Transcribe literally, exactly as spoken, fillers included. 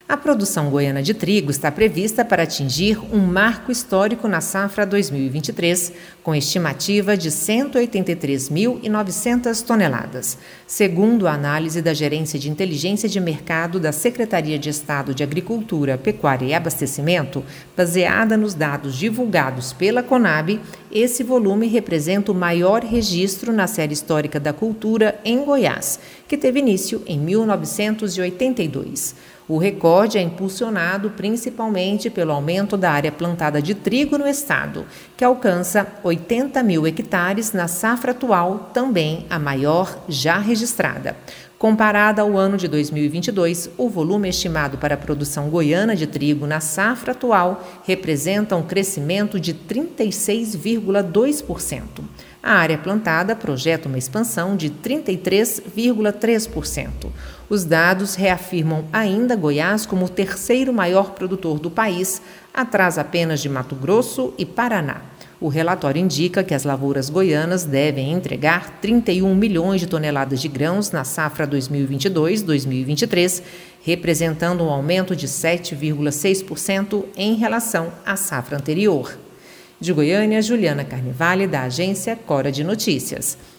A produção goiana de trigo está prevista para atingir um marco histórico na safra dois mil e vinte e três, com estimativa de cento e oitenta e três mil e novecentas toneladas. Segundo a análise da Gerência de Inteligência de Mercado da Secretaria de Estado de Agricultura, Pecuária e Abastecimento, baseada nos dados divulgados pela Conab, esse volume representa o maior registro na série histórica da cultura em Goiás, que teve início em mil novecentos e oitenta e dois. O recorde é impulsionado principalmente pelo aumento da área plantada de trigo no estado, que alcança oitenta mil hectares na safra atual, também a maior já registrada. Comparada ao ano de dois mil e vinte e dois, o volume estimado para a produção goiana de trigo na safra atual representa um crescimento de trinta e seis vírgula dois por cento. A área plantada projeta uma expansão de trinta e três vírgula três por cento. Os dados reafirmam ainda Goiás como o terceiro maior produtor do país, atrás apenas de Mato Grosso e Paraná. O relatório indica que as lavouras goianas devem entregar trinta e um milhões de toneladas de grãos na safra dois mil e vinte e dois a dois mil e vinte e três, representando um aumento de sete vírgula seis por cento em relação à safra anterior. De Goiânia, Juliana Carnevale, da agência Cora de Notícias.